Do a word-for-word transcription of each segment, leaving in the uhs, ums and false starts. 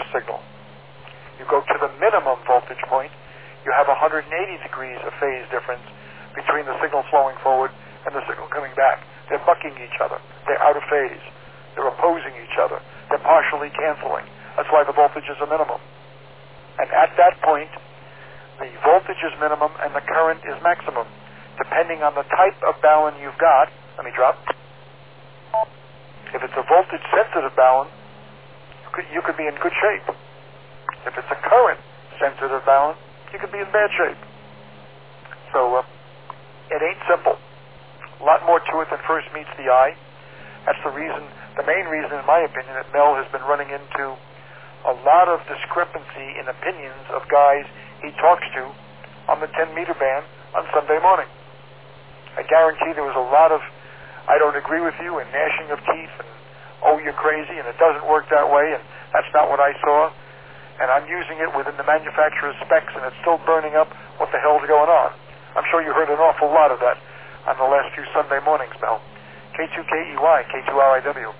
signal. You go to the minimum voltage point, you have one hundred eighty degrees of phase difference between the signal flowing forward and the signal coming back. They're bucking each other. They're out of phase. They're opposing each other. They're partially canceling. That's why the voltage is a minimum. And at that point, the voltage is minimum and the current is maximum. Depending on the type of balun you've got, let me drop. If it's a voltage-sensitive balun, you could, you could be in good shape. If it's a current-sensitive balun, you could be in bad shape. So uh, it ain't simple. A lot more to it than first meets the eye. That's the reason, the main reason, in my opinion, that Mel has been running into a lot of discrepancy in opinions of guys he talks to on the ten meter band on Sunday morning. I guarantee there was a lot of, I don't agree with you, and gnashing of teeth, and oh, you're crazy, and it doesn't work that way, and that's not what I saw, and I'm using it within the manufacturer's specs, and it's still burning up. What the hell's going on? I'm sure you heard an awful lot of that on the last few Sunday mornings, Mel. K two K E Y, K two R I W.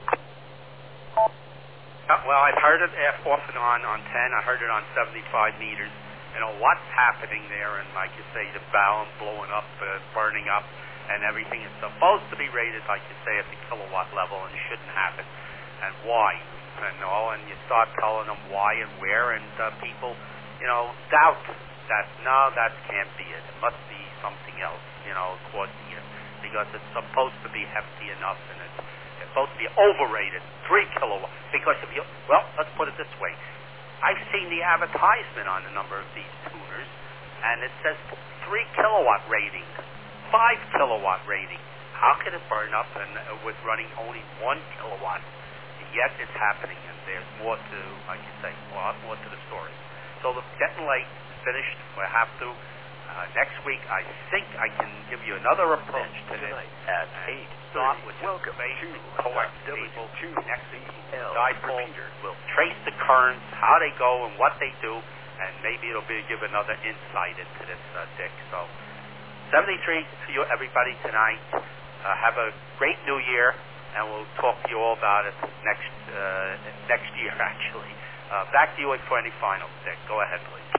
Uh, well, I've heard it off and on on ten. I heard it on seventy-five meters. You know, what's happening there, and like you say, the balun blowing up, uh, burning up, and everything is supposed to be rated, like you say, at the kilowatt level, and it shouldn't happen. And why? And all, and you start telling them why and where, and uh, people, you know, doubt that, no, that can't be it. It must be something else, you know, causing it. Because it's supposed to be hefty enough, and it's, it's supposed to be overrated, three kilowatts. Because if you, well, let's put it this way. I've seen the advertisement on a number of these tuners, and it says three kilowatt rating, five kilowatt rating. How can it burn up and uh, with running only one kilowatt? And yet it's happening, and there's more to, like you say, more, more to the story. So it's getting late, finished. We have to. Uh, next week, I think I can give you another approach to this. At eight, start with welcome basic to correct W people. two Next week, L dipole. repeater. We'll trace the currents, how they go, and what they do, and maybe it'll be give another insight into this, uh, Dick. So, seventy-three for you, everybody, tonight. Uh, have a great New Year, and we'll talk to you all about it next uh, next year, actually. Uh, back to you for any finals, Dick. Go ahead, please.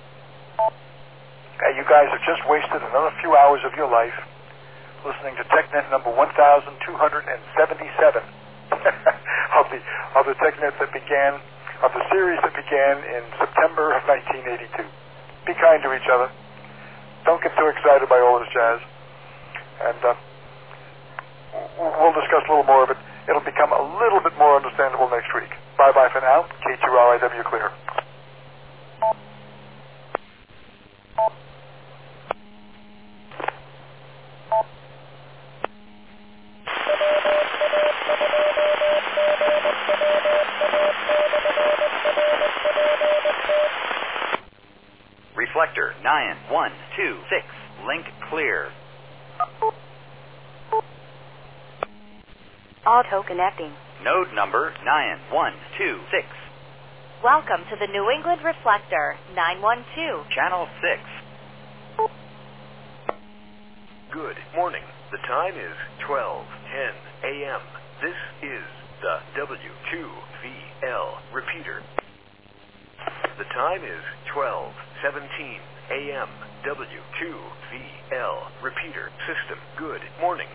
Uh, you guys have just wasted another few hours of your life listening to TechNet number one thousand two hundred seventy-seven of the of the TechNet that began, of the series that began in September of nineteen eighty-two. Be kind to each other. Don't get too excited by all this jazz. And uh, we'll discuss a little more of it. It'll become a little bit more understandable next week. Bye-bye for now. K two R I W clear. Reflector nine one two six. Link clear. Auto connecting. Node number nine one two six. Welcome to the New England Reflector nine one two. Channel six. Good morning. The time is twelve ten a m This is the W two V L repeater. The time is twelve seventeen a m W two V L repeater system. Good morning.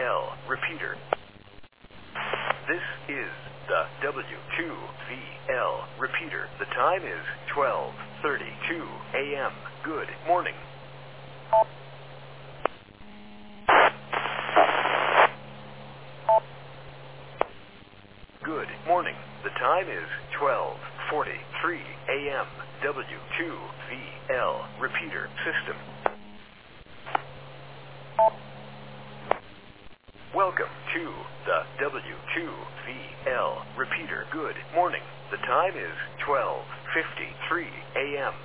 L. Repeater. This is the W two V L repeater. The time is twelve thirty-two a m Good morning. Good morning. The time is twelve forty-three a m W two V L repeater system. Welcome to the W two V L repeater. Good morning. The time is twelve fifty-three a m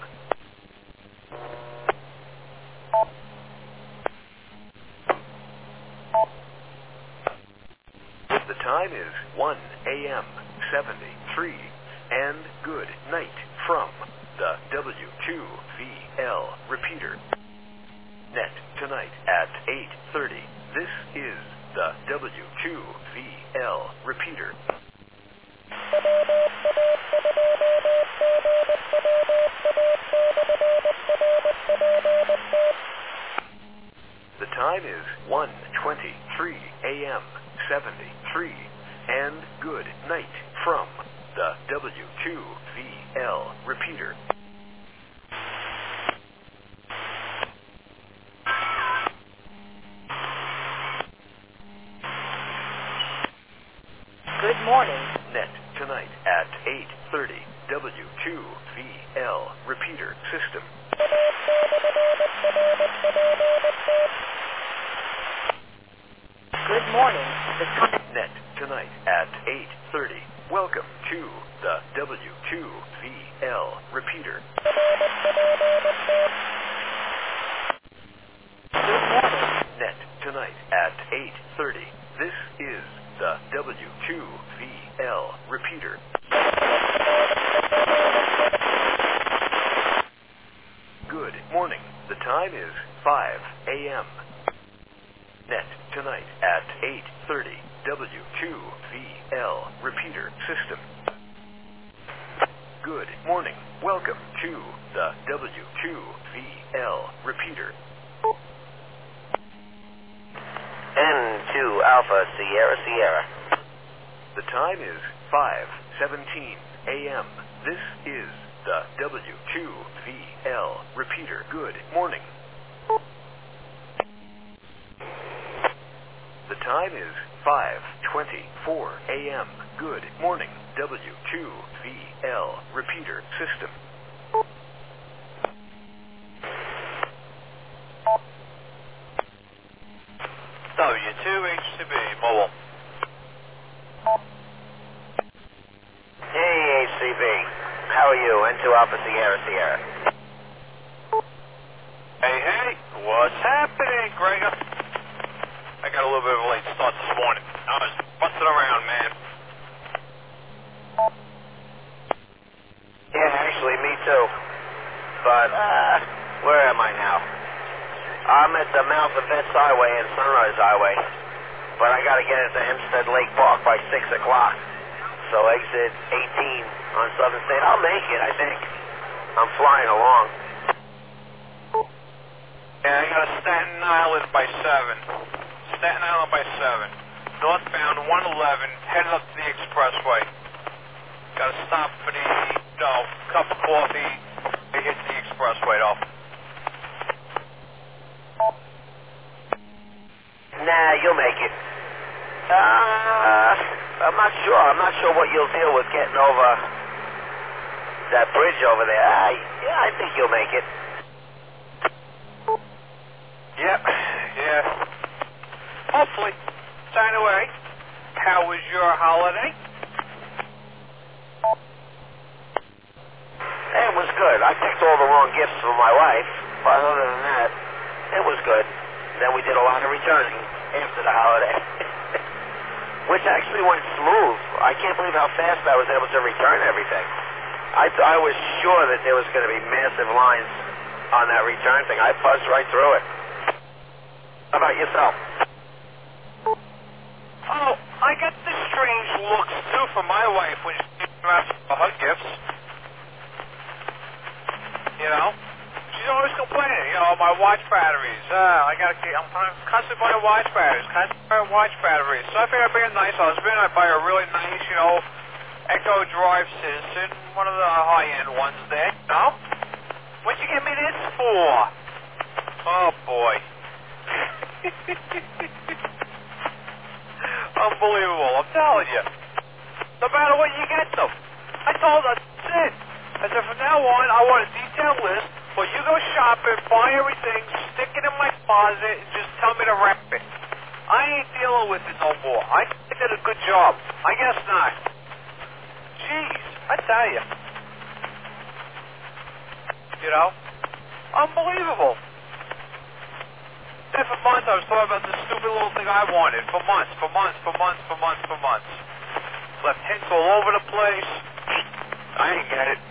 The time is one a m seventy-three. And good night from the W two V L repeater. Net tonight at eight thirty. This is the W two V L repeater. The time is one twenty-three a m seventy-three. And good night from the W two V L repeater. Good morning. Net tonight at eight thirty. W two V L repeater system. Good morning. The time. Net tonight at eight thirty. Welcome to the W two V L repeater. Good morning. Net tonight at eight thirty. This is the W two V L repeater. Good morning. The time is five a m Net tonight at eight thirty. W two V L repeater system. Good morning. Welcome to the W two V L repeater. N two Alpha Sierra Sierra. The time is five seventeen a m This is the W two V L repeater. Good morning. The time is five twenty-four a m Good morning. W two V L repeater system. W two H C B mobile. Hey, H C B. How are you? N two Alpha Sierra Sierra. Hey, hey, what's happening, Gregor? I got a little bit of a late start this morning. I was busting around, man. Yeah, actually, me too. But, uh, where am I now? I'm at the mouth of Betts Highway and Sunrise Highway. But I gotta get into Hempstead Lake Park by six o'clock. So exit eighteen on Southern State. I'll make it, I think. I'm flying along. Yeah, I got a Staten Island by seven. Staten Island by seven. Northbound one eleven, heading up to the expressway. Got to stop for the, you know, cup of coffee. They hit the expressway, though. Nah, you'll make it. Uh, I'm not sure. I'm not sure what you'll deal with getting over that bridge over there. I, yeah, I think you'll make it. Yep, yeah. Hopefully. So anyway, how was your holiday? It was good. I picked all the wrong gifts for my wife, but other than that, it was good. Then we did a lot of returning after the holiday, which actually went smooth. I can't believe how fast I was able to return everything. I, I was sure that there was going to be massive lines on that return thing. I buzzed right through it. How about yourself? Oh, I got the strange looks, too, from my wife when she asked for her gifts. You know? She's always complaining. You know, my watch batteries. Uh, I gotta keep, I'm constantly buying watch batteries, constantly buying watch batteries. So I figured I'd be a nice husband. I'd buy a really nice, you know, Echo Drive Citizen, one of the high-end ones there. No? What'd you give me this for? Oh, boy. Unbelievable, I'm telling you. No matter what you get them. I told her, that's it. I said, from now on, I want a detailed list where you go shopping, buy everything, stick it in my closet, and just tell me to wrap it. I ain't dealing with it no more. I did a good job. I guess not. Jeez, I tell you. You know? Unbelievable. Then for months I was talking about this stupid little thing I wanted. For months, for months, for months, for months, for months. Left hints all over the place. I didn't get it.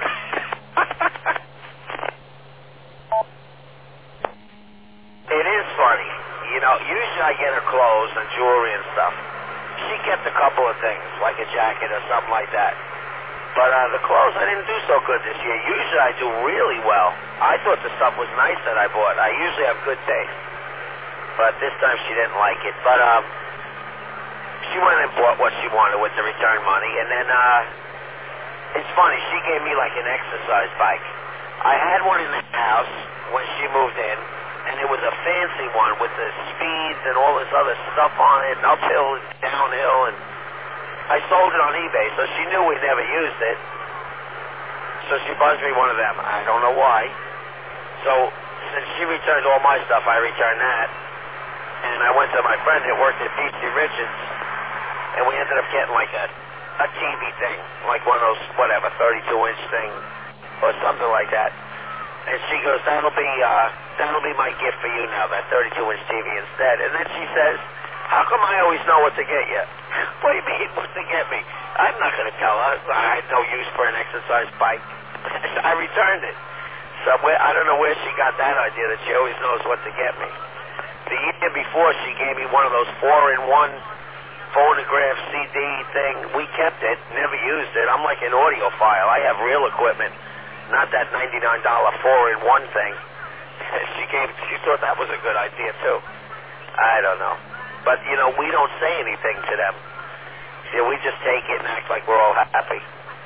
It is funny. You know, usually I get her clothes and jewelry and stuff. She kept a couple of things, like a jacket or something like that. But uh, the clothes, I didn't do so good this year. Usually I do really well. I thought the stuff was nice that I bought. I usually have good taste. But this time she didn't like it. But um, she went and bought what she wanted with the return money. And then uh, it's funny, she gave me like an exercise bike. I had one in the house when she moved in. And it was a fancy one with the speeds and all this other stuff on it, and uphill and downhill, and I sold it on eBay, so she knew we never used it. So she buzzed me one of them. I don't know why. So since she returned all my stuff, I returned that. And I went to my friend that worked at P C Richards, and we ended up getting like a, a T V thing, like one of those, whatever, thirty-two inch thing, or something like that. And she goes, that'll be, uh, that'll be my gift for you now, that thirty-two inch T V instead. And then she says, how come I always know what to get you? What do you mean, what to get me? I'm not going to tell her. I had no use for an exercise bike. I returned it. Somewhere, I don't know where she got that idea that she always knows what to get me. The year before, she gave me one of those four in one phonograph C D thing. We kept it, never used it. I'm like an audiophile. I have real equipment. Not that ninety-nine dollar four in one thing. She gave, she thought that was a good idea too. I don't know. But, you know, we don't say anything to them. See, we just take it and act like we're all happy.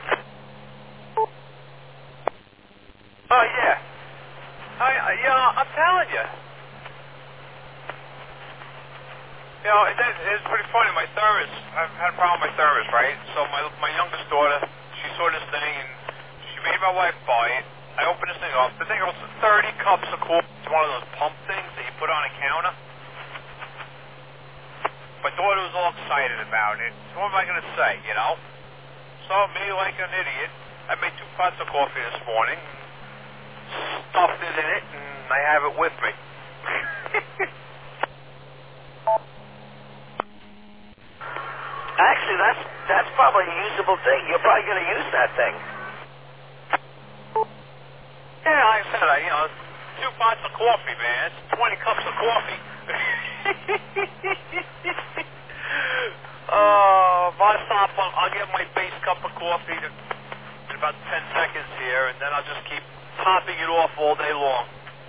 Oh, yeah. I, I, you know, I'm telling you. You know, it, it's pretty funny. My thermos, I've had a problem with my thermos, right? So my my youngest daughter, she saw this thing and she made my wife buy it. I opened this thing up. The thing goes thirty cups of coffee. It's one of those pump things that you put on a counter. My daughter was all excited about it. So what am I going to say, you know? So me, like an idiot, I made two pots of coffee this morning, stuffed it in it, and I have it with me. Actually, that's that's probably a usable thing. You're probably going to use that thing. Yeah, like I said, I, you know, two pots of coffee, man. It's twenty cups of coffee. uh, if I stop, I'll, I'll get my base cup of coffee to, in about ten seconds here, and then I'll just keep topping it off all day long.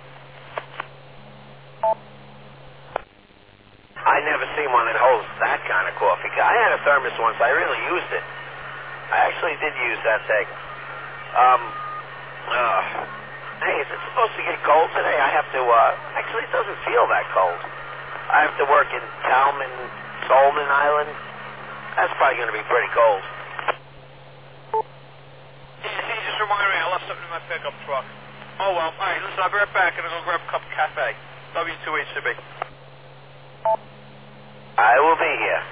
I never seen one that holds that kind of coffee. I had a thermos once. I really used it. I actually did use that thing. Um, uh, hey, is it supposed to get cold today? I have to, uh, actually it doesn't feel that cold. I have to work in Talman, Solomon Island. That's probably going to be pretty cold. Yeah, see, just remind me, I left something in my pickup truck. Oh, well, all right, listen, I'll be right back, and I'll go grab a cup of cafe. W two H C B. I will be here.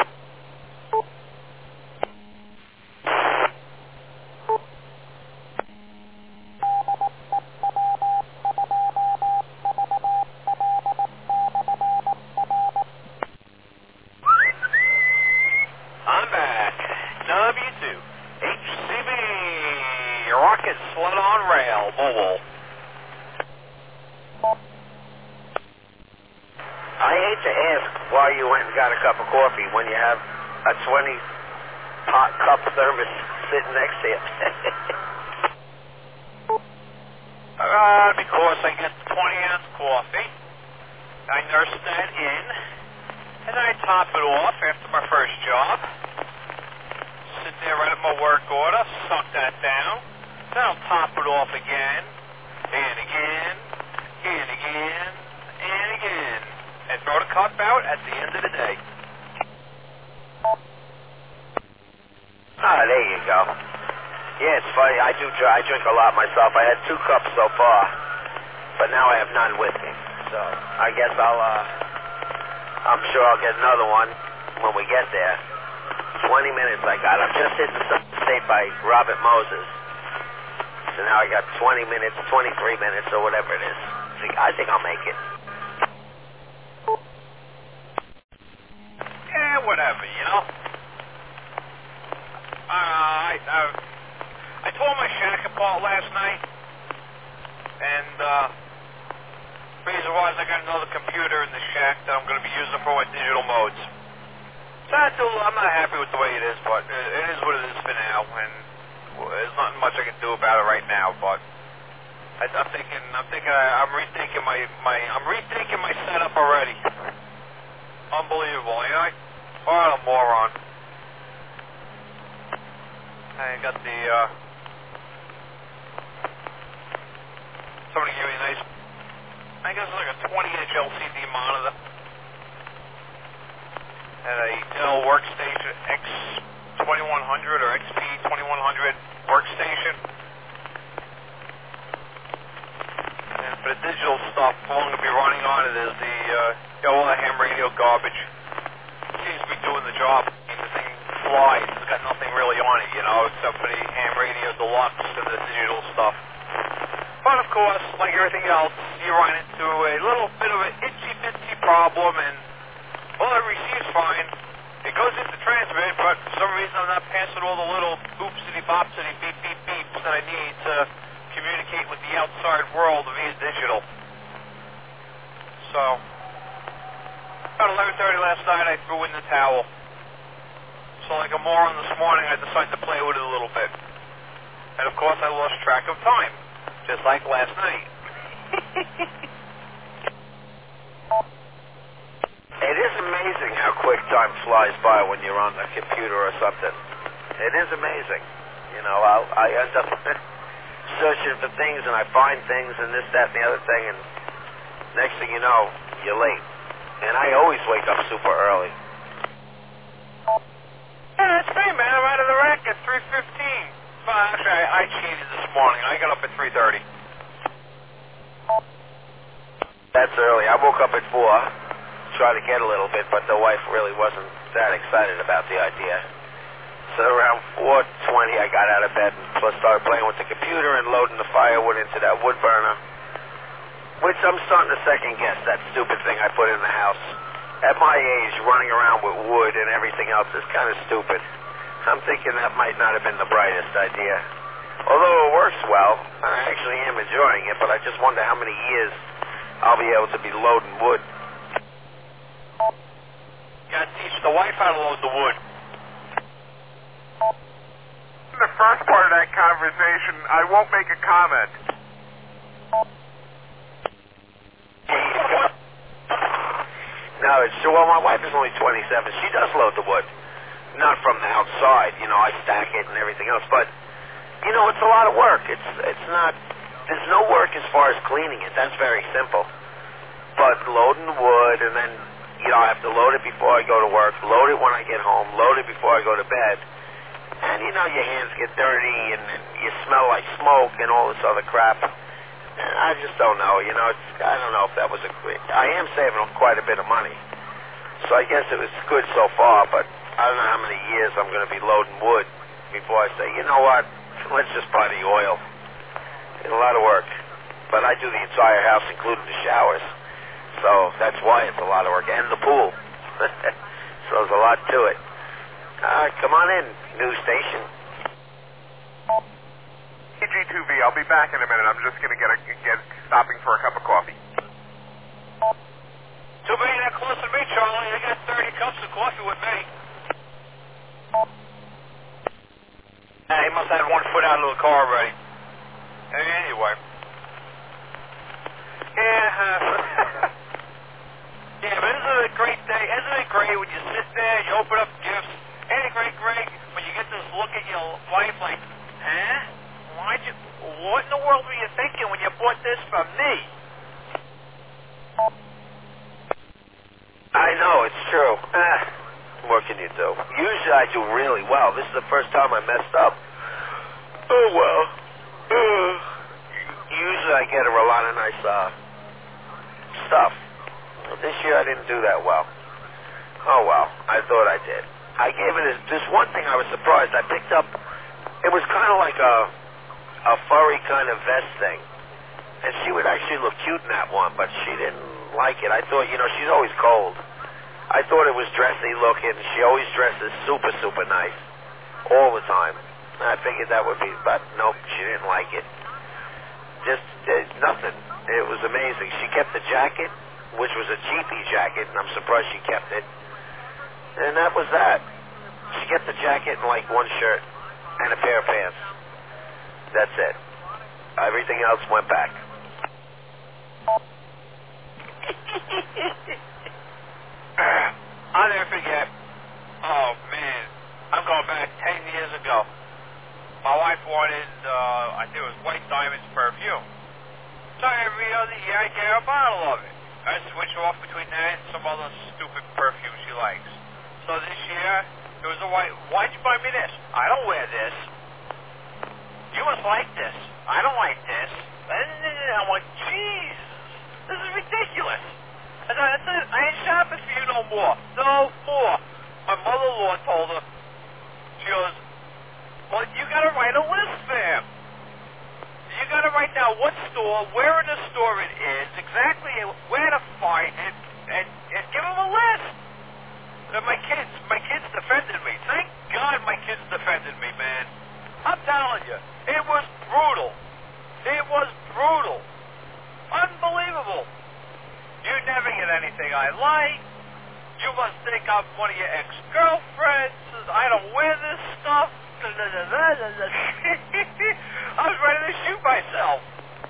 I'm back. W two H C B, Rocket Sled on Rail, mobile. I hate to ask why you went and got a cup of coffee when you have a twenty pot cup thermos sitting next to you. Uh, because I get twenty ounce coffee. I nurse that in, and I top it off after my first job. Sit there, write up my work order, suck that down. Then I'll top it off again, and again, and again, and again, and throw the cup out at the end of the day. Ah, there you go. Yeah, it's funny. I do. I drink a lot myself. I had two cups so far, but now I have none with me. So I guess I'll. Uh, I'm sure I'll get another one when we get there. Twenty minutes I got. I'm just hitting the state by Robert Moses. So now I got twenty minutes, twenty-three minutes, or whatever it is. I think I'll make it. Yeah, whatever, you know. Uh, I, I, I tore my shack apart last night, and uh, reason was I got another computer in the shack that I'm going to be using for my digital modes. So I do, I'm not happy with the way it is, but it, it is what it is for now, and well, there's not much I can do about it right now. But I, I'm thinking, I'm thinking, I, I'm rethinking my, my, I'm rethinking my setup already. Unbelievable, you know? What a moron. I got the, uh, somebody gave me a nice, I guess it's like a twenty inch L C D monitor. And a Dell Workstation X twenty-one hundred or X P twenty-one hundred workstation. And for the digital stuff, all I'm going to be running on it is the, uh, all the ham radio garbage. Seems to be doing the job. The thing flies. It's got nothing really on it, you know, except for the ham radio deluxe and the digital stuff. But of course, like everything else, you run into a little bit of an itsy-bitsy problem, and well, it receives fine. It goes into transmit, but for some reason I'm not passing all the little boopsity-bopsity beep-beep-beeps that I need to communicate with the outside world via digital. So, about eleven thirty last night, I threw in the towel. So like a moron this morning, I decided to play with it a little bit. And of course, I lost track of time, just like last night. It is amazing how quick time flies by when you're on the computer or something. It is amazing. You know, I'll, I end up searching for things, and I find things, and this, that, and the other thing, and next thing you know, you're late. And I always wake up super early. Yeah, that's me, man. I'm out of the rack at three fifteen. Well, actually, I, I cheated this morning. I got up at three thirty. That's early. I woke up at four, tried to get a little bit, but the wife really wasn't that excited about the idea. So around four twenty, I got out of bed and started playing with the computer and loading the firewood into that wood burner, which I'm starting to second guess that stupid thing I put in the house. At my age, running around with wood and everything else is kind of stupid. I'm thinking that might not have been the brightest idea. Although it works well, and I actually am enjoying it, but I just wonder how many years I'll be able to be loading wood. You gotta teach the wife how to load the wood. In the first part of that conversation, I won't make a comment. No, it's true. Well, my wife is only twenty-seven. She does load the wood. Not from the outside. You know, I stack it and everything else. But, you know, it's a lot of work. It's it's not, there's no work as far as cleaning it. That's very simple. But loading wood, and then, you know, I have to load it before I go to work, load it when I get home, load it before I go to bed. And, you know, your hands get dirty, and, and you smell like smoke and all this other crap. I just don't know, you know, it's, I don't know if that was a quick, I am saving quite a bit of money, so I guess it was good so far, but I don't know how many years I'm going to be loading wood before I say, you know what, let's just buy the oil. It's a lot of work, but I do the entire house, including the showers, so that's why it's a lot of work, and the pool, so there's a lot to it. Uh, come on in, news station. G two V, I'll be back in a minute. I'm just going to get a, get stopping for a cup of coffee. Too bad you're not close to me, Charlie. I got thirty cups of coffee with me. Nah, he must have had one foot out of the car already. Hey, anyway, way when you sit there, you open up gifts. Any great Greg, when you get this look at your wife like, huh? Why'd you, what in the world were you thinking when you bought this for me? I know, it's true. Ah, what can you do? Usually I do really well. This is the first time I messed up. Oh, well. Uh, usually I get her a lot of nice uh, stuff. This year I didn't do that well. Oh, well. I thought I did. I gave it this, this one thing I was surprised. I picked up, it was kind of like a, a furry kind of vest thing. And she would actually look cute in that one, but she didn't like it. I thought, you know, she's always cold. I thought it was dressy looking. She always dresses super, super nice. All the time. I figured that would be, but nope, she didn't like it. Just uh, nothing. It was amazing. She kept the jacket, which was a cheapy jacket, and I'm surprised she kept it. And that was that. She kept the jacket and like one shirt and a pair of pants. That's it. Everything else went back. I'll never forget. Oh, man. I'm going back ten years ago. My wife wanted, uh, I think it was White Diamonds perfume. So every other year I get her a bottle of it. I switch off between that and some other stupid perfume she likes. So this year, it was a white, why'd you buy me this? I don't wear this. You must like this. I don't like this. I'm like, Jesus, this is ridiculous. I said, that's it. I ain't shopping for you no more. No more. My mother-in-law told her, she goes, well, you got to write a list for him. You got to write down what store, where in the store it is, exactly where to find it, and, and give him a list. And my kids, my kids defended me. Thank God my kids defended me, man. I'm telling you, it was brutal. It was brutal. Unbelievable. You never get anything I like. You must think I'm one of your ex-girlfriends. I don't wear this stuff. I was ready to shoot myself.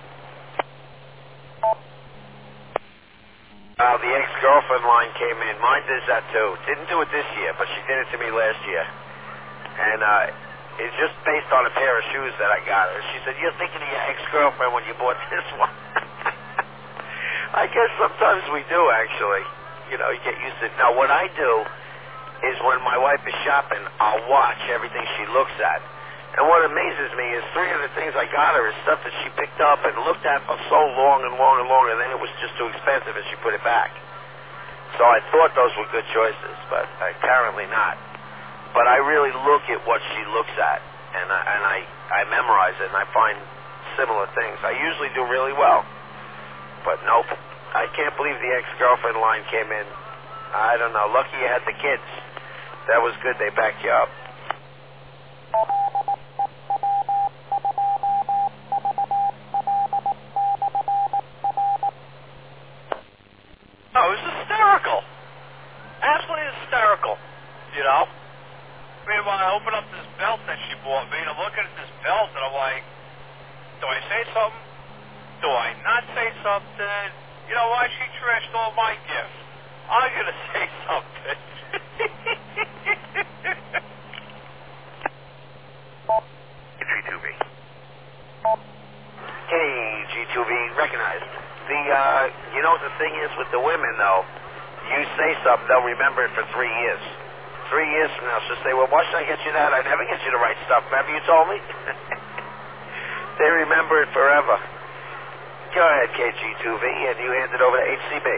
Uh, the ex-girlfriend line came in. Mine does that too. Didn't do it this year, but she did it to me last year. And uh, it's just based on a pair of shoes that I got her. She said, you're thinking of your ex-girlfriend when you bought this one. I guess sometimes we do, actually. You know, you get used to it. Now, what I do is when my wife is shopping, I'll watch everything she looks at. And what amazes me is three of the things I got her is stuff that she picked up and looked at for so long and long and long, and then it was just too expensive and she put it back. So I thought those were good choices, but apparently not. But I really look at what she looks at, and I, and I, I memorize it, and I find similar things. I usually do really well. But nope. I can't believe the ex-girlfriend line came in. I don't know. Lucky you had the kids. That was good. They backed you up. Oh, it was hysterical. Absolutely hysterical. You know? Meanwhile, I open up this belt that she bought me, and I'm looking at this belt, and I'm like, do I say something? Do I not say something? You know why? She trashed all my gifts. I'm going to say something. G two B. Hey, G two B, recognized. The, uh, you know what the thing is with the women, though? You say something, they'll remember it for three years. Three years from now, she'll say, well, why should I get you that? I never get you the right stuff. Remember you told me? They remember it forever. Go ahead, K G two V, and you hand it over to H C B.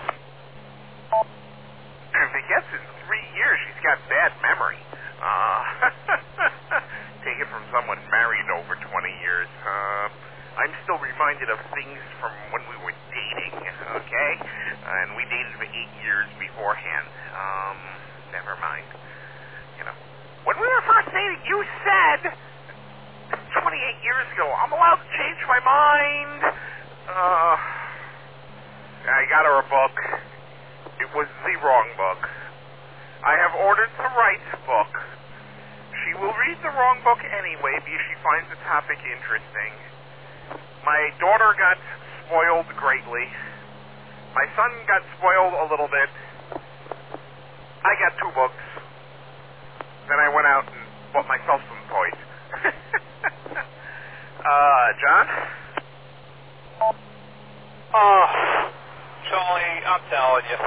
If it gets in three years, she's got bad memory. Uh, take it from someone married over twenty years. Uh, I'm still reminded of things from when we were dating, okay? And we dated for eight years beforehand. Um, never mind. You know, when we were first dating, you said twenty-eight years ago, I'm allowed to change my mind. Uh, I got her a book. It was the wrong book. I have ordered the right book. She will read the wrong book anyway because she finds the topic interesting. My daughter got spoiled greatly. My son got spoiled a little bit. I got two books. Then I went out and bought myself some toys. uh, John? Oh, Charlie, I'm telling you.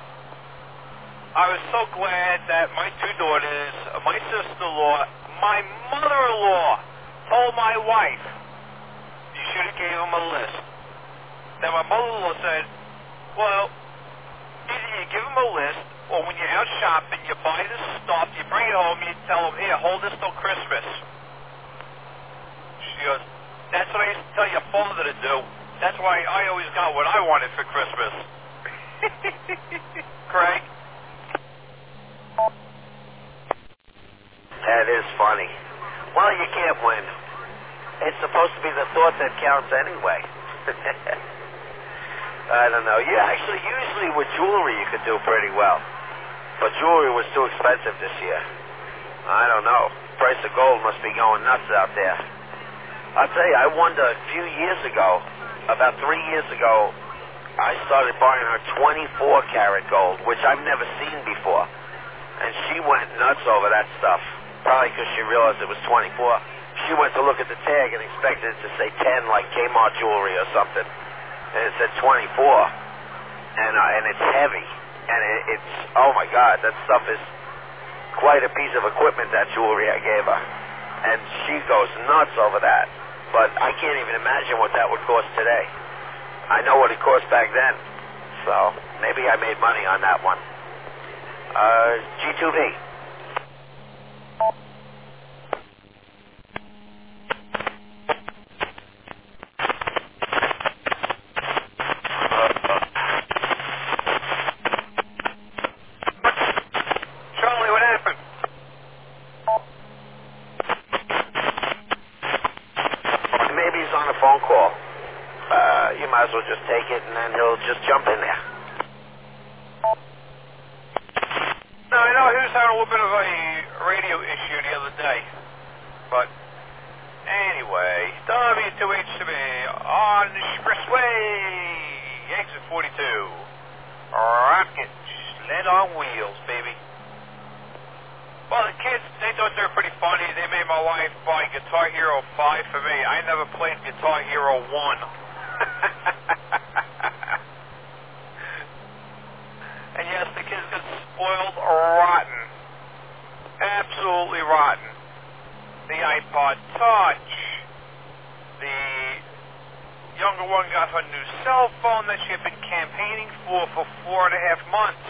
I was so glad that my two daughters, my sister-in-law, my mother-in-law told my wife, you should have gave them a list. Then my mother-in-law said, well, either you give them a list, or when you're out shopping, you buy this stuff, you bring it home, you tell them, here, hold this till Christmas. She goes, that's what I used to tell your father to do. That's why I always got what I wanted for Christmas. Craig? That is funny. Well, you can't win. It's supposed to be the thought that counts anyway. I don't know. Yeah, actually, usually with jewelry you could do pretty well. But jewelry was too expensive this year. I don't know. Price of gold must be going nuts out there. I'll tell you, I wonder, a few years ago, about three years ago, I started buying her twenty-four karat gold, which I've never seen before. And she went nuts over that stuff, probably because she realized it was twenty-four. She went to look at the tag and expected it to say ten, like Kmart jewelry or something. And it said twenty-four. And, uh, and it's heavy. And it, it's, oh my God, that stuff is quite a piece of equipment, that jewelry I gave her. And she goes nuts over that. But I can't even imagine what that would cost today. I know what it cost back then. So maybe I made money on that one. Uh, G two V. Charlie, what happened? Maybe he's on a phone call. Uh, you might as well just take it and then he'll just jump in there. No, I know he was having a little bit of a radio issue the other day. But anyway, W two H C B on the expressway, exit forty-two. Rocket, sled on wheels, baby. Well, the kids, they thought they were pretty funny. They made my wife buy Guitar Hero five for me. I never played Guitar Hero one. And yes, the kids got spoiled rotten. Absolutely rotten. The iPod Touch. The younger one got her new cell phone that she had been campaigning for for four and a half months.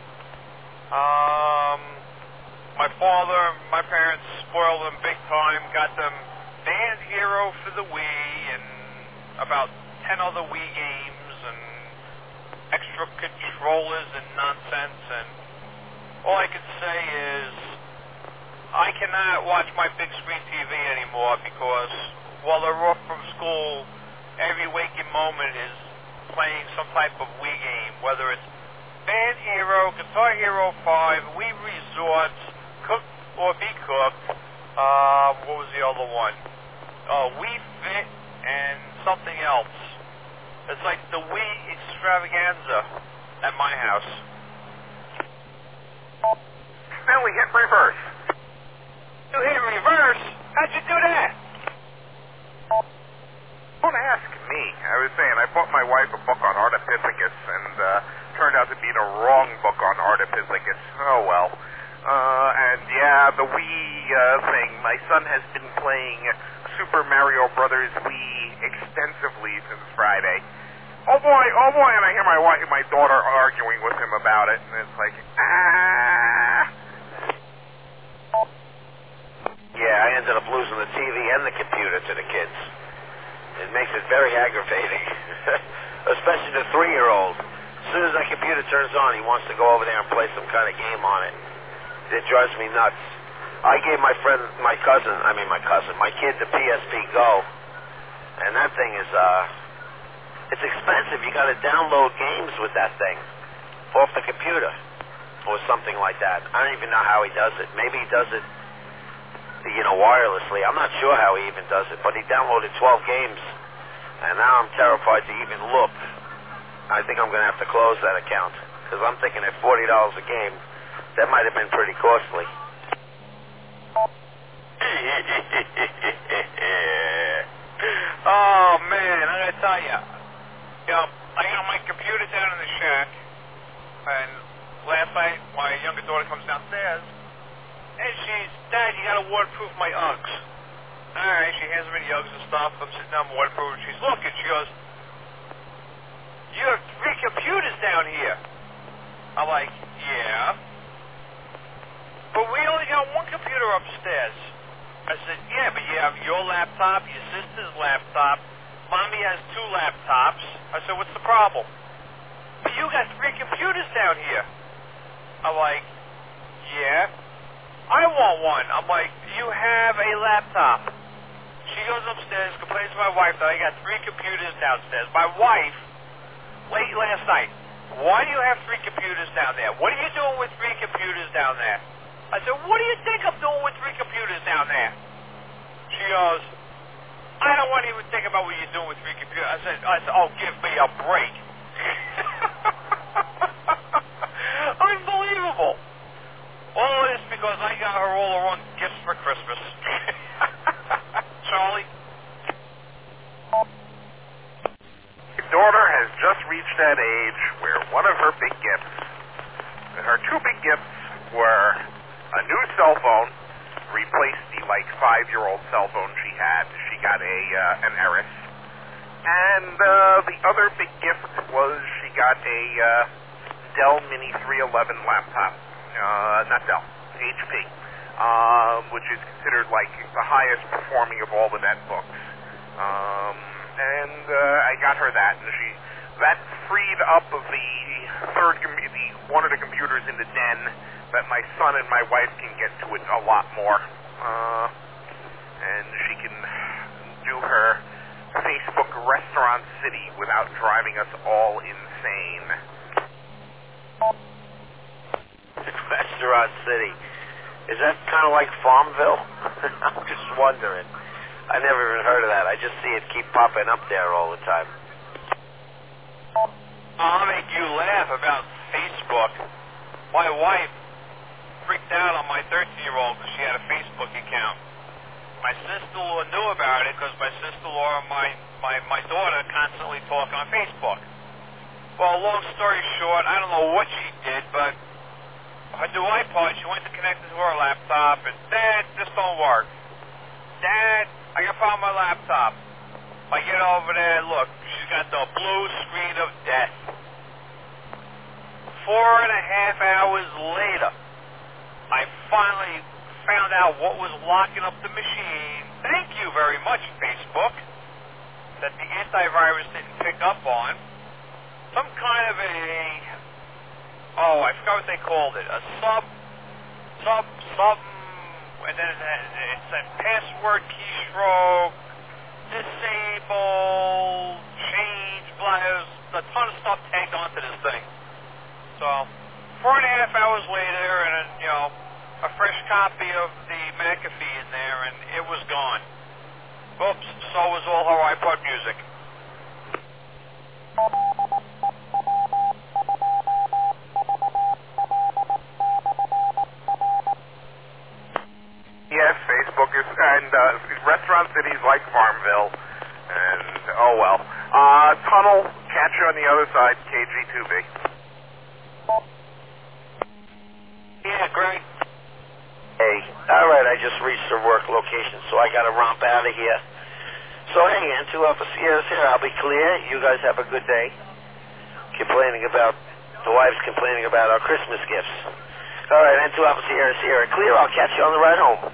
Um, my father, my parents spoiled them big time, got them Band Hero for the Wii and about ten other Wii games and extra controllers and nonsense, and all I can say is I cannot watch my big screen T V anymore because while they're off from school, every waking moment is playing some type of Wii game, whether it's Band Hero, Guitar Hero five, Wii Resorts, Cook or Be Cooked, uh, what was the other one? Uh, Wii Fit and something else. It's like the Wii extravaganza at my house. Then we hit reverse. You hit reverse? How'd you do that? Don't ask me. I was saying, I bought my wife a book on Ardipithecus, and uh, turned out to be the wrong book on Ardipithecus. Oh, well. Uh, and yeah, the Wii uh, thing. My son has been playing Super Mario Brothers Wii extensively since Friday. Oh boy, oh boy, and I hear my wife, my daughter arguing with him about it, and it's like, ah. Yeah, I ended up losing the T V and the computer to the kids. It makes it very aggravating, especially the three-year-old. As soon as that computer turns on, he wants to go over there and play some kind of game on it. It drives me nuts. I gave my friend, my cousin, I mean my cousin, my kid the P S P Go, and that thing is, uh, it's expensive. You got to download games with that thing off the computer or something like that. I don't even know how he does it. Maybe he does it, you know, wirelessly. I'm not sure how he even does it, but he downloaded twelve games, and now I'm terrified to even look. I think I'm going to have to close that account because I'm thinking at forty dollars a game, That might have been pretty costly. Oh, man, I gotta tell you. You know, I got my computer down in the shack, and last night my younger daughter comes downstairs, and she's, Dad, you gotta waterproof my Uggs. Alright, she hands me the Uggs and stuff. I'm sitting down waterproof, and she's looking. She goes, you have three computers down here. I'm like, yeah. But we only got one computer upstairs. I said, yeah, but you have your laptop, your sister's laptop. Mommy has two laptops. I said, what's the problem? But you got three computers down here. I'm like, yeah. I want one. I'm like, you have a laptop. She goes upstairs, complains to my wife that I got three computers downstairs. My wife, late last night, why do you have three computers down there? What are you doing with three computers down there? I said, what do you think I'm doing with three computers down there? She goes, I don't want to even think about what you're doing with three computers. I said, I said, oh, give me a break. Unbelievable. All this because I got her all her own gifts for Christmas. Charlie? My daughter has just reached that age where one of her big gifts, her two big gifts were a new cell phone, replaced the like five-year-old cell phone she had. She got a uh, an Eris, and uh, the other big gift was she got a uh, Dell Mini three eleven laptop. Uh, not Dell, H P, uh, which is considered like the highest performing of all the netbooks. Um, and uh, I got her that, and she that freed up of the third com- the one of the computers in the den, that my son and my wife can get to it a lot more. Uh, and she can do her Facebook Restaurant City without driving us all insane. Restaurant City. Is that kind of like Farmville? I'm just wondering. I never even heard of that. I just see it keep popping up there all the time. I'll make you laugh about Facebook. My wife freaked out on my thirteen-year-old because she had a Facebook account. My sister-in-law knew about it because my sister-in-law and my, my, my daughter constantly talk on Facebook. Well, long story short, I don't know what she did, but her new iPod, she went to connect it to her laptop, and Dad, this don't work. Dad, I got found my laptop. I get over there, look, she's got the blue screen of death. Four and a half hours later, I finally found out what was locking up the machine. Thank you very much, Facebook, that the antivirus didn't pick up on. Some kind of a, oh, I forgot what they called it, a sub, sub, sub, and then it, it said password keystroke, disable, change, blah, there's a ton of stuff tagged onto this thing. So, four and a half hours later, and, you know, a fresh copy of the McAfee in there, and it was gone. Oops, so was all her iPod music. Yes, Facebook is, and uh, Restaurant City's like Farmville, and oh well. Uh, Tunnel, catch you on the other side, K G two B. Yeah, great. Hey, all right, I just reached the work location, so I got to romp out of here. So, hey, N two Alpha Sierra's here. I'll be clear. You guys have a good day. Complaining about, the wife's complaining about our Christmas gifts. All right, N two Alpha Sierra's here. Clear, I'll catch you on the ride home.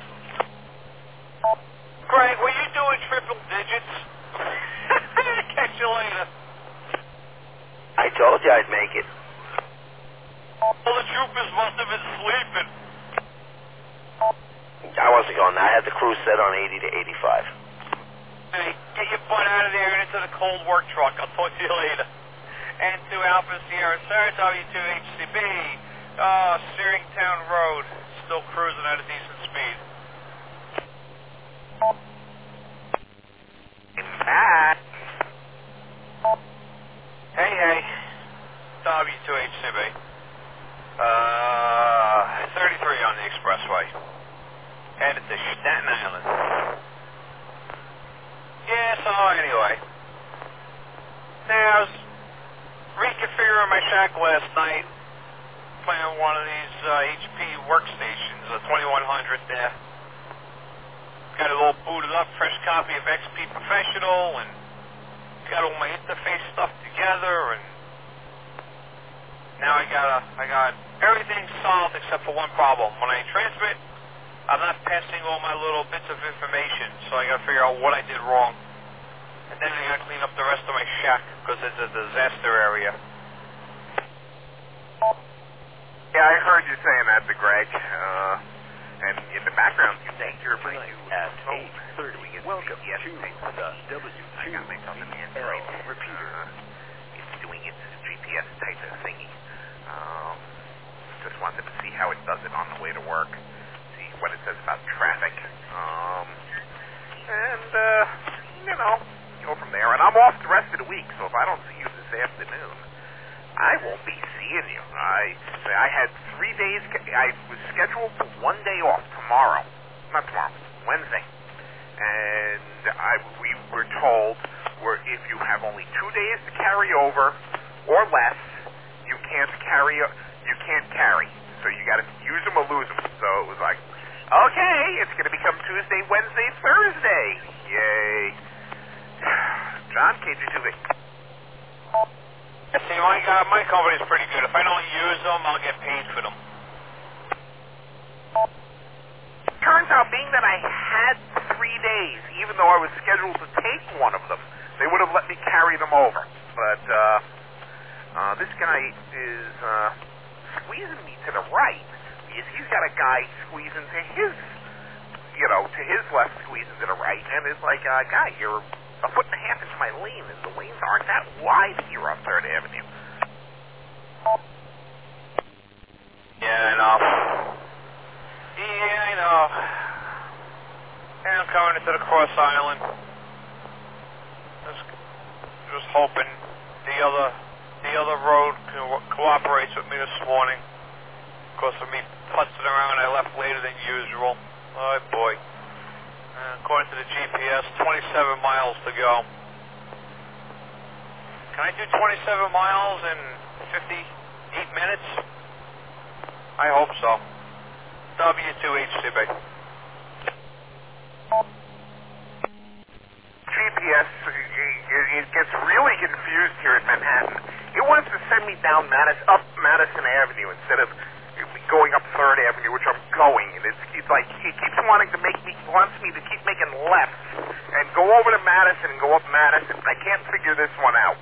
Greg, were you doing triple digits? Catch you later. I told you I'd make it. All the troopers must have been sleeping. I wasn't going there. I had the crew set on eighty to eighty-five. Hey, get your butt out of there and into the cold work truck. I'll talk to you later. N two Alpha Sierra, sir, W two H C B. Oh, Searingtown Road. Still cruising at a decent speed. Matt. Hey, hey. W two H C B. Uh, down the expressway. Headed to Staten Island. Yeah, so anyway. Now, I was reconfiguring my shack last night, playing one of these uh, H P workstations, a twenty-one hundred there. Got it all booted up, fresh copy of X P Professional, and got all my interface stuff together, and now I got a, I got everything solved except for one problem. When I transmit, I'm not passing all my little bits of information, so I got to figure out what I did wrong. And then I got to clean up the rest of my shack because it's a disaster area. Yeah, I heard you saying that to Greg. Uh, and in the background, you think you're pretty At eight thirty, welcome Yes, to yes, the W I two got myself an V Android L repeater. Uh, it's doing its G P S type of thingy. Um, just wanted to see how it does it on the way to work. See what it says about traffic. Um, and, uh, you know, go from there. And I'm off the rest of the week, so if I don't see you this afternoon, I won't be seeing you. I I had three days. I was scheduled for one day off tomorrow. Not tomorrow, Wednesday. And I, we were told where if you have only two days to carry over or less, you can't carry. You can't carry. So you got to use them or lose them. So it was like, okay, it's going to become Tuesday, Wednesday, Thursday. Yay! John, K G two V. See, my, uh, my company's pretty good. If I don't use them, I'll get paid for them. Turns out, being that I had three days, even though I was scheduled to take one of them, they would have let me carry them over. But uh, uh, this guy is uh, squeezing me to the right because he's got a guy squeezing to his, you know, to his left, squeezing to the right, and it's like, uh, guy, you're a foot and a half into my lane, and the lanes aren't that wide here on Third Avenue. Yeah, I know. Yeah, I know. And I'm coming into the Cross Island. Just, just hoping the other the other road co- cooperates with me this morning. Because of me putzing around, I left later than usual. Oh, boy. Uh, according to the G P S, twenty-seven miles to go. Can I do twenty-seven miles in fifty-eight minutes? I hope so. W two H C B. G P S, it, it gets really confused here in Manhattan. It wants to send me down Madison, up Madison Avenue instead of going up Third Avenue, which I'm going. And it's, it's like it keeps wanting to make me, wants me to keep making lefts and go over to Madison and go up Madison. I can't figure this one out.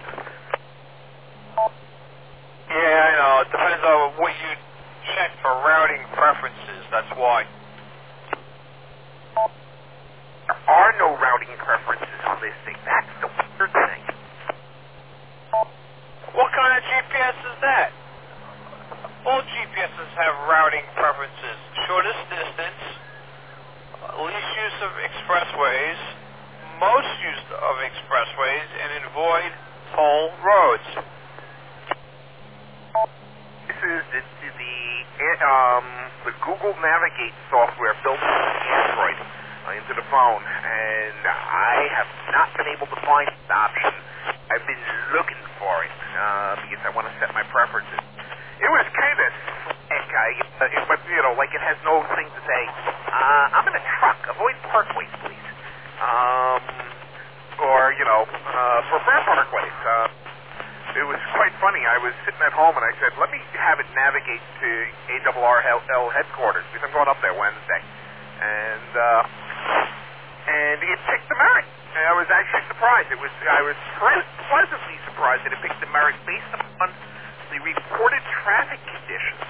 Yeah, I know. It depends on what you check for routing preferences. That's why. There are no routing preferences on this thing. That's the weird thing. What kind of G P S is that? All G P Ss have routing preferences. Shortest distance, least use of expressways, most use of expressways, and avoid toll roads. This is the, the, um, the Google Navigate software built into Android, uh, into the phone, and I have not been able to find the option. I've been looking for it uh, because I want to set my preferences. It was kind of slick, I, uh, but, you know, like it has no thing to say, uh, I'm in a truck, avoid parkways, please. Um, or, you know, uh, prefer parkways. Uh, it was quite funny. I was sitting at home and I said, let me have it navigate to A R R L headquarters because I'm going up there Wednesday. And, uh, and it picked the Merritt. And I was actually surprised. It was, I was pleasantly surprised that it picked the Merritt based upon the reported traffic conditions.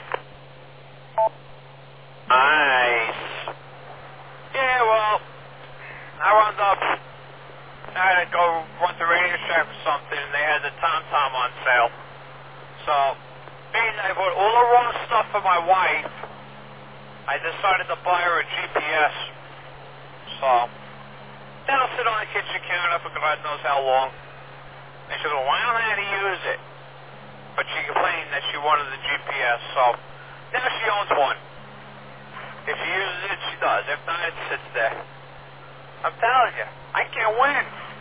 Nice. Yeah, well, I wound up, I had to go run to Radio Shack or something, and they had the TomTom on sale. So, being I bought all the wrong stuff for my wife, I decided to buy her a G P S. So, then I'll sit on the kitchen counter for God knows how long. And she'll go, well, I don't know how to use it. But she complained that she wanted the G P S, so now she owns one. If she uses it, she does. If not, it sits there. I'm telling you, I can't win.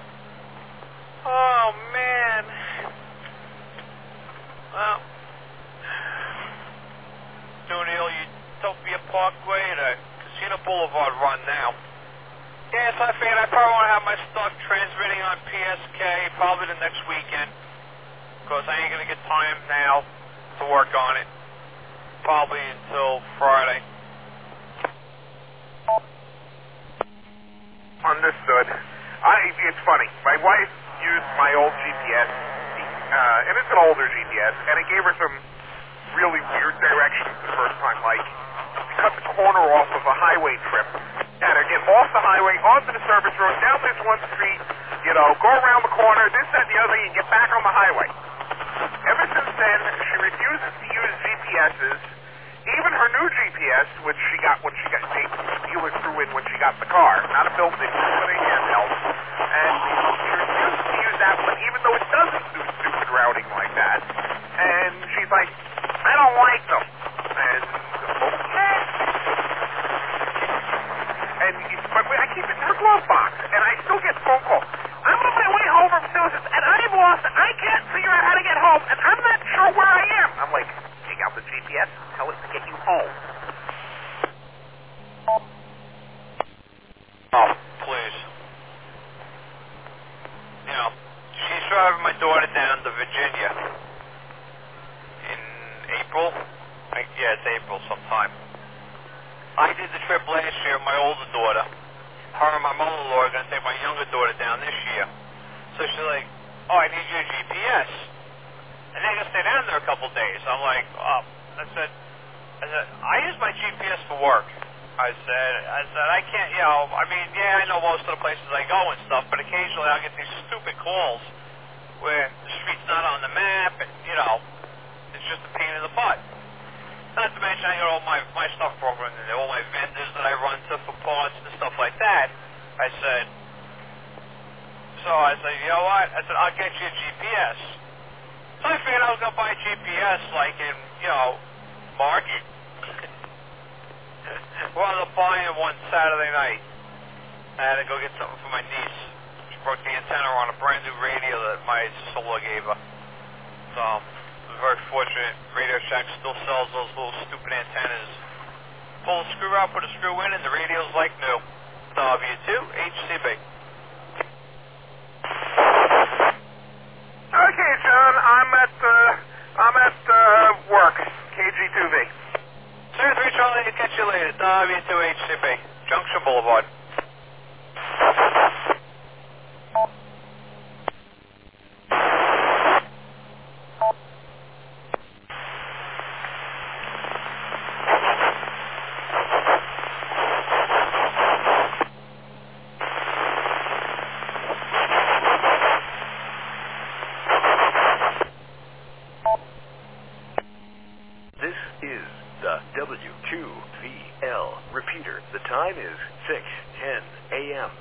Oh, man. Well, doing the old Utopia Parkway and a Casino Boulevard run now. Yeah, so I figured I probably want to have my stuff transmitting on P S K probably the next weekend, because I ain't going to get time now to work on it. Probably until Friday. Understood. I, it's funny. My wife used my old G P S, uh, and it's an older G P S, and it gave her some really weird directions the first time, like cut the corner off of a highway trip, and to get off the highway, onto the service road, down this one street, you know, go around the corner, this, that, and the other thing, and get back on the highway. Ever since then, she refuses to use G P S's. Even her new G P S, which she got when she got the dealer threw in when she got the car, not a built-in, but a handheld, and she refuses to use that one, even though it doesn't do stupid routing like that. And she's like, I don't like them. And okay. And it's, but I keep it in her glove box, and I still get phone calls. I'm on my way home from Susan's, and I'm lost, and I can't figure out how to get home, and I'm not sure where I am. I'm like, take out the G P S, tell it to get you home. Oh, please. You know, she's driving my daughter down to Virginia in April. I, yeah, it's April sometime. I did the trip last year with my older daughter. Her and my mother-in-law are going to take my younger daughter down this year. So she's like, oh, I need your G P S. And they're going to stay down there a couple days. I'm like, oh. I said, I said, I use my G P S for work. I said, I said, I can't, you know, I mean, yeah, I know most of the places I go and stuff, but occasionally I'll get these stupid calls where the street's not on the map, and, you know, it's just a pain in the butt. Not to mention, I got all my, my stuff programmed in there, all my vendors that I run to for parts and stuff like that. I said, so I said, you know what? I said, I'll get you a G P S. So I figured I was going to buy a G P S like in, you know, March. Wound up buying one Saturday night. I had to go get something for my niece. She broke the antenna on a brand new radio that my sister-in-law gave her. So, I was very fortunate. Radio Shack still sells those little stupid antennas. Pull the screw out, put a screw in, and the radio's like new. W two H C B. Okay, John, I'm at, uh, I'm at, uh, work. K G two V. Sir, three Charlie, catch you later. W two H C B. Junction Boulevard. W two V L. Repeater, the time is six ten a m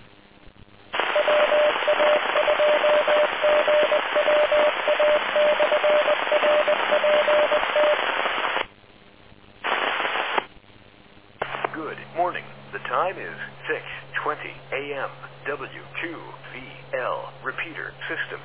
Good morning. The time is six twenty a m W two V L. Repeater system.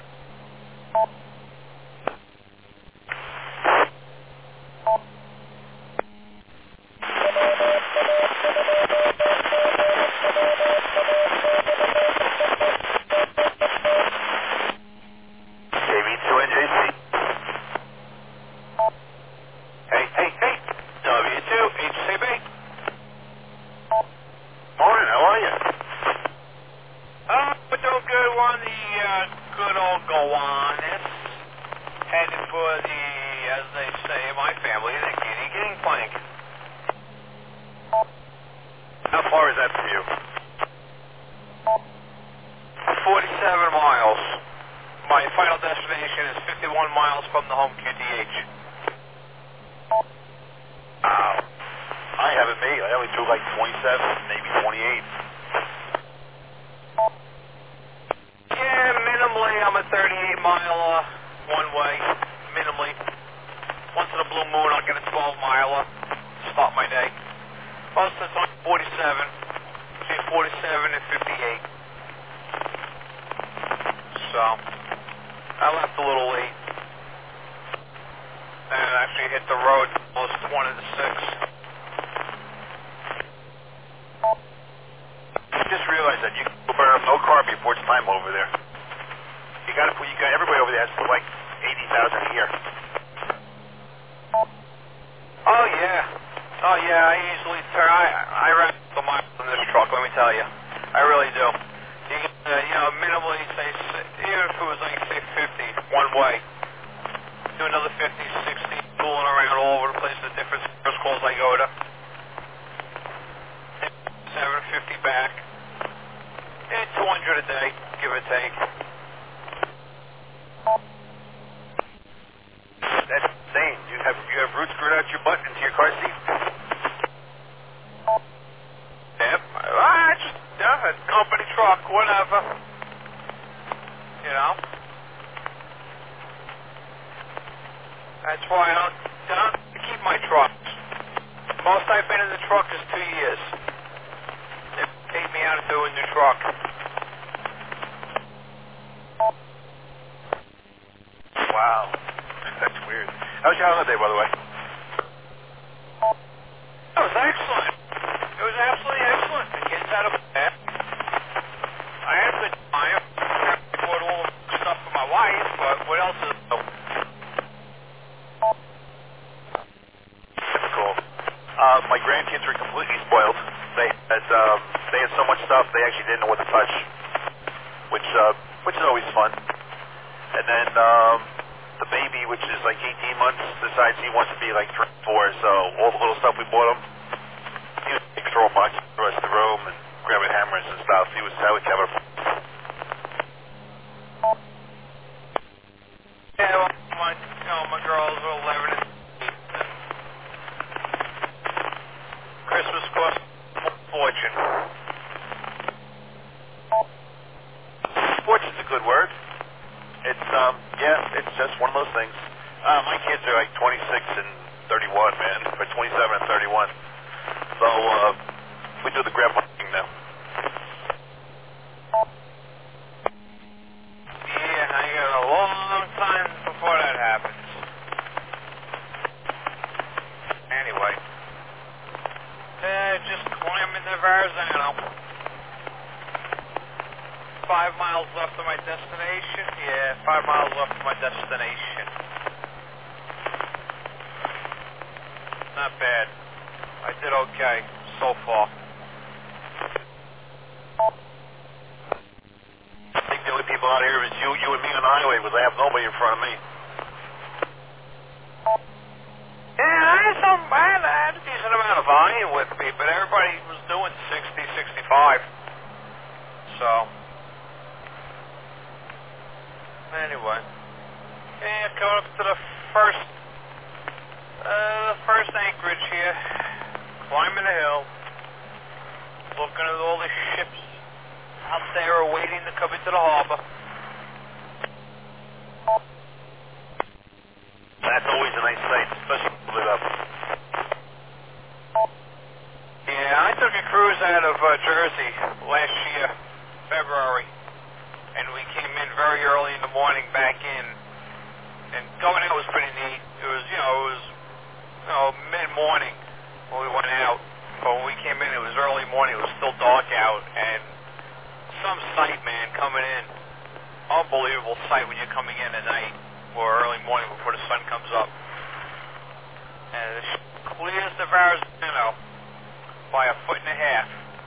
Boston's on forty-seven, between forty-seven and fifty-eight. So, I left a little late. And actually hit the road almost twenty to six. I just realized that you can burn up no car before it's time over there. You got to put, you got, everybody over there has to put like eighty thousand a year. Oh yeah, oh yeah. I easily turn. I I ran the miles in this truck. Let me tell you, I really do. You can, uh, you know, minimally say even if it was like say fifty one way, do another fifty, sixty, fooling around all over the place. The different service calls I go to. seven fifty back. Yeah, two hundred a day, give or take. That's insane. You have you have roots screwed out your butt into your car seat. Yep. Ah, just yeah, a company truck, whatever. You know. That's why I don't, I don't keep my trucks. Most I've been in the truck is two years. They paid me out to do a new truck. Wow, that's weird. How's your holiday, by the way? It was excellent. It was absolutely excellent. The kids had a bath. I had a good time. I bought all the stuff for my wife, but what else is new? That's cool. Uh, my grandkids were completely spoiled. They had um, they had so much stuff they actually didn't know what to touch, which uh, which is always fun. And then um, the baby, which is like eighteen months, decides he wants to be like three, four. So all the little stuff we bought him, he would like, throw a box across the room and grab at hammers and stuff. He was how would have a Yeah, well, my, you know, my girls are eleven and eight. Christmas cost a fortune. Fortune's a good word. It's um yeah, it's just one of those things. Uh, my kids are like twenty-six and thirty-one, man, or twenty-seven and thirty-one. So uh, we do the grandpa thing now. Yeah, I got a long time before that happens. Anyway, uh, just climbing to Verrazano. Five miles left of my destination. Yeah, five miles left of my destination. Not bad. I did okay so far. I think the only people out here is you, you and me on the highway, because I have nobody in front of me. Yeah, I had some, I had, I had a decent amount of volume with me, but everybody was doing sixty, sixty-five. So, anyway. Yeah, coming up to the first, uh, the first anchorage here. Climbing the hill. Looking at all the ships out there waiting to come into the harbor. That's always a nice sight, especially when it up. Yeah, I took a cruise out of uh, Jersey last year, February, and we came in very early in the morning back in, and going out was pretty neat. It was, you know, it was, you know, mid-morning when we went out, but when we came in, it was early morning. It was still dark out, and some sight, man, coming in. Unbelievable sight when you're coming in at night or early morning before the sun comes up. And it's clear as the Verrazano by a foot and a half.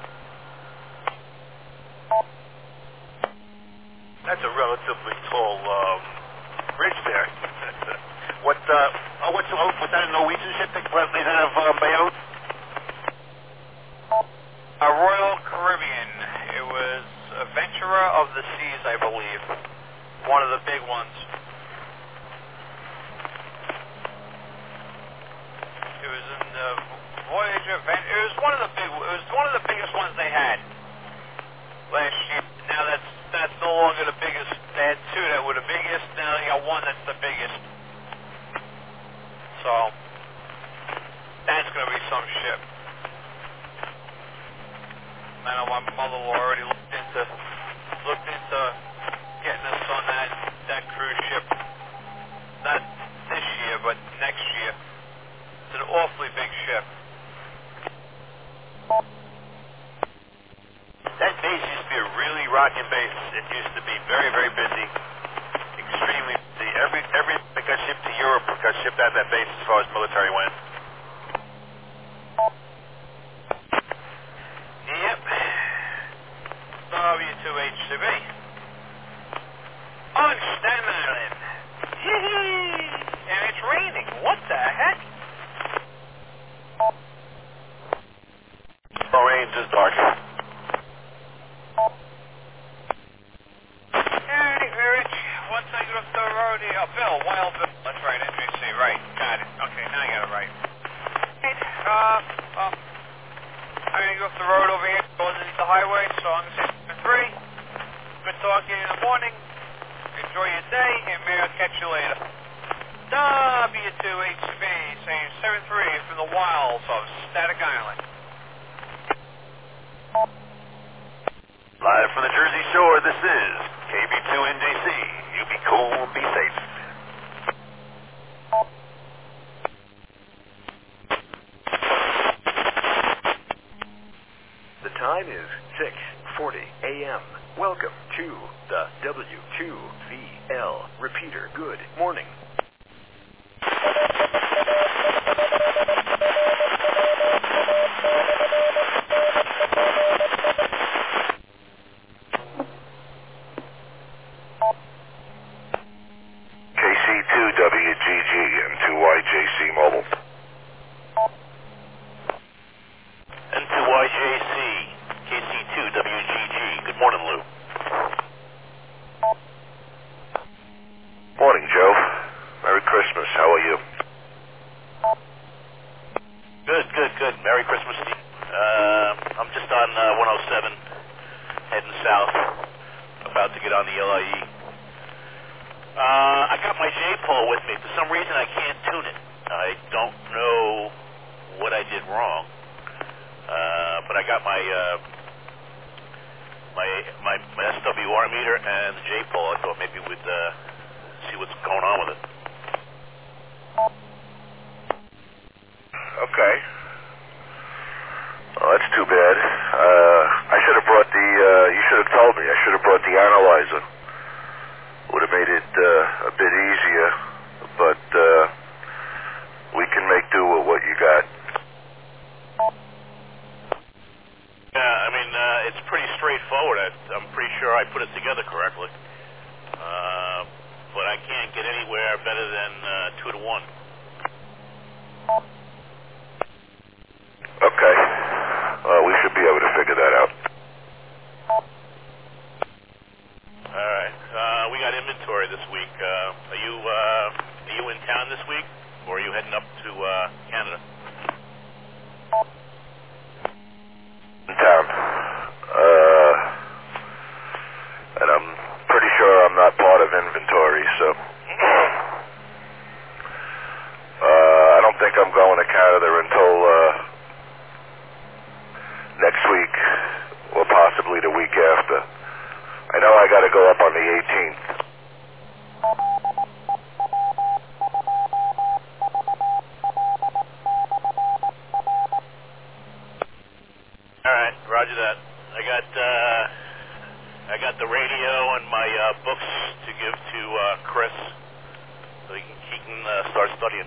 That's a relatively tall um, bridge there. what, uh, oh, what's, oh, was that a Norwegian ship that they out of uh, Bayonne? A Royal Caribbean. It was Adventurer of the Seas, I believe. One of the big ones. It was in the Voyager. It was one of the big. It was one of the biggest ones they had last year. Now that's that's no longer the biggest. They had two that were the biggest. Now they got one that's the biggest. So that's gonna be some ship. I know my mother-in-law already looked into looked into getting us on that that cruise ship. Not this year, but next year. It's an awfully big ship. That base used to be a really rocking base. It used to be very, very busy, extremely busy. Every every that got shipped to Europe got shipped out of that base as far as military went. Yep. W two H C B. On Staten Island. Yee-hee! And it's raining. What the heck? No rain, just dark. Hey, Rich. Once I get up the road here. Bill, Wild Bill. That's right, N J C. Right. Got it. Okay, now I got it right. Hey, uh, um, I'm going to go up the road over here. Go underneath the highway, so I'm going to say three. Good talking in the morning. Enjoy your day, and may I catch you later. W two H C B saying seven three from the wilds of Staten Island. Live from the Jersey Shore, this is K B two N J C. You be cool and be safe. The time is six forty a.m. Welcome to the W two V L repeater. Good morning. K C two W G G and two Y J C Mobile. N two Y J C, K C two W G G. Good morning, Lou. Morning, Joe. Merry Christmas. How are you? Good, good, good. Merry Christmas to you. Uh, I'm just on uh, one oh seven, heading south, about to get on the L I E. Uh, I got my J-pole with me. For some reason, I can't tune it. I don't know what I did wrong, uh, but I got my, uh, my my my S W R meter and the J-pole. I thought maybe we'd uh, see what's going on with it. Okay. Well, that's too bad. Uh, I should have brought the, uh, you should have told me. I should have brought the analyzer. Would have made it uh, a bit easier, but uh, we can make do with what you got. Yeah, I mean, uh, it's pretty straightforward. I, I'm pretty sure I put it together correctly. Uh, but I can't get anywhere better than uh, two to one. Okay. Well, we should be able to figure that out. All right. Uh, we got inventory this week. Uh, are you uh, are you in town this week, or are you heading up to uh, Canada? In town. Uh, and I'm pretty sure I'm not part of inventory, so. Uh, I don't think I'm going to Canada until uh, next week, or possibly the week after. I know I got to go up on the eighteenth. All right, roger that. I got uh, I got the radio and my uh, books to give to uh, Chris, so he can he can uh, start studying.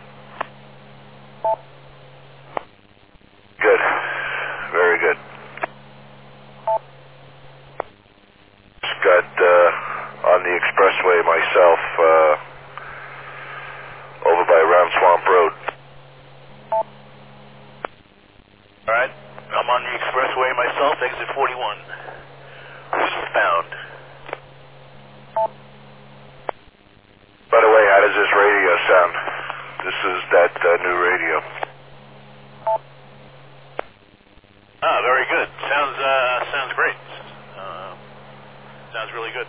Good. Very good. Just got uh, on the expressway myself, uh, over by Round Swamp Road. All right, I'm on the expressway myself, exit forty-one. Westbound. By the way, how does this radio sound? This is that uh, new radio. Ah, very good. Sounds uh, sounds great. Uh, sounds really good.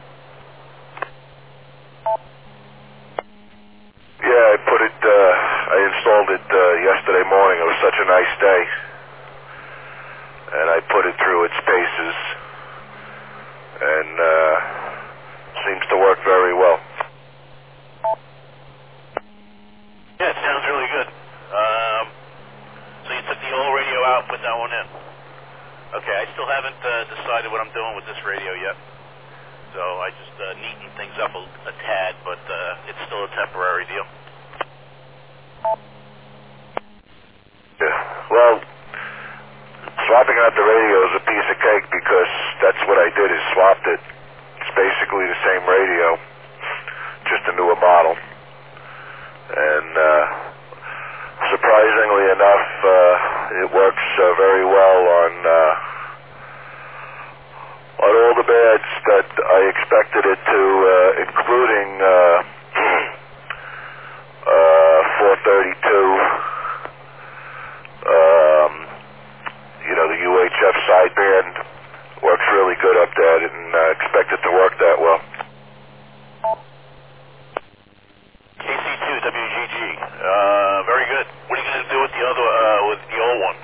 Yeah, I put it, uh, I installed it uh, yesterday morning. It was such a nice day. And I put it through its paces out and put that one in. Okay, I still haven't uh, decided what I'm doing with this radio yet. So I just uh, neatened things up a, a tad, but uh, it's still a temporary deal. Yeah, well, swapping out the radio is a piece of cake because that's what I did is swapped it. It's basically the same radio, just a newer model. And uh, surprisingly enough, uh, it works uh, very well on uh, on all the bands that I expected it to, uh, including uh, uh, four thirty-two, um, you know, the U H F sideband works really good up there. I didn't uh, expect it to work that well. K C two W G G, uh, very good. What are you going to do with the other, uh, with the old one?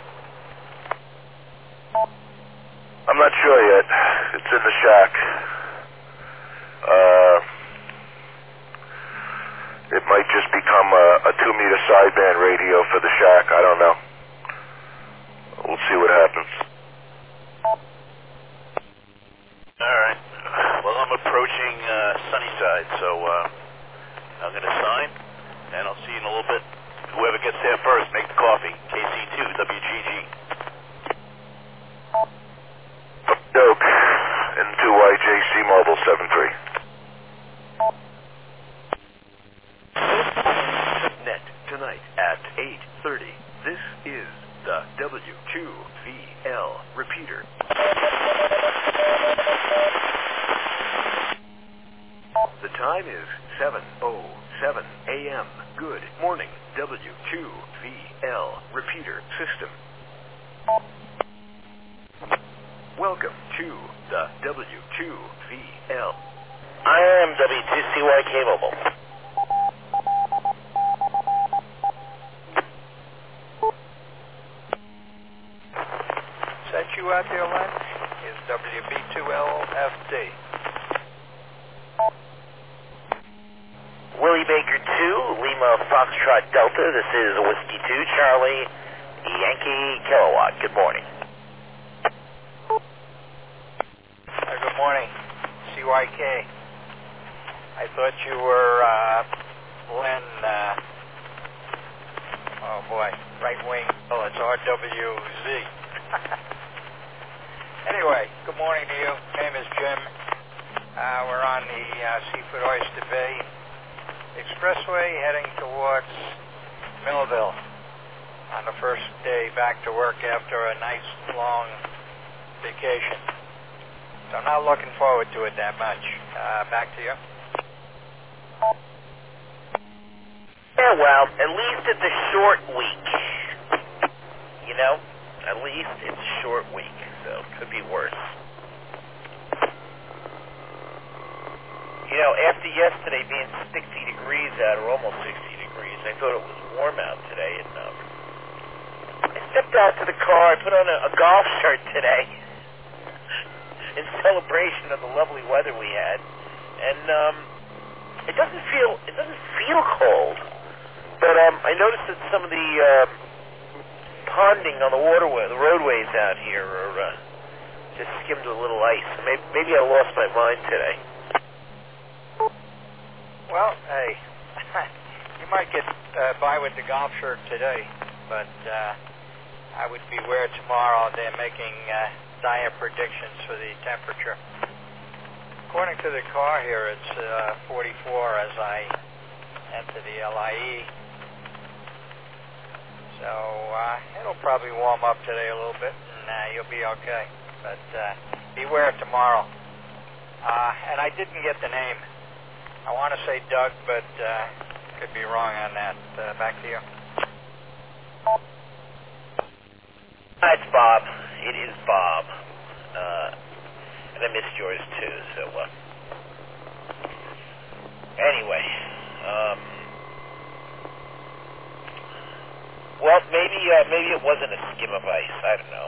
I'm not sure yet. It's in the shack. Uh, it might just become a, a two-meter sideband radio for the shack. I don't know. We'll see what happens. All right. Well, I'm approaching uh, Sunnyside, so uh, I'm going to sign, and I'll see you in a little bit. Whoever gets there first, make the coffee. K C two W G G. Doke, N two Y J C Mobile seven three. Net tonight at eight thirty. This is the W two V L repeater. The time is seven oh seven a m Good morning, W two V L repeater system. Welcome to the W two V L. I am W two C Y K Mobile. Sent you out there, Len, is W B two L F D. Willie Baker two, Lima Foxtrot Delta. This is Whiskey two, Charlie Yankee Kilowatt. Good morning. Uh, good morning, C Y K. I thought you were uh, Len, uh, oh boy, right wing. Oh, it's R W Z. Anyway, good morning to you. My name is Jim. Uh, we're on the uh, Seafood Oyster Bay Expressway heading towards Millville on the first day back to work after a nice long vacation. So I'm not looking forward to it that much. Uh, back to you. Yeah, well, at least it's a short week. You know? At least it's a short week, so it could be worse. You know, after yesterday being sixty degrees out, or almost sixty degrees, I thought it was warm out today, and um, I stepped out to the car, I put on a, a golf shirt today in celebration of the lovely weather we had, and um, it doesn't feel it doesn't feel cold, but um, I noticed that some of the uh, ponding on the waterway, the roadways out here, are uh, just skimmed with a little ice. Maybe, maybe I lost my mind today. Well, hey, you might get uh, by with the golf shirt today, but uh, I would beware tomorrow. They're making uh, dire predictions for the temperature. According to the car here, it's uh, forty-four as I enter the L I E. So uh, it'll probably warm up today a little bit, and uh, you'll be okay. But uh, beware tomorrow. Uh, and I didn't get the name. I want to say Doug, but uh, could be wrong on that. Uh, back to you. Hi, it's Bob. It is Bob. Uh, and I missed yours too, so uh, anyway. Um, well, maybe uh, maybe it wasn't a skim of ice. I don't know.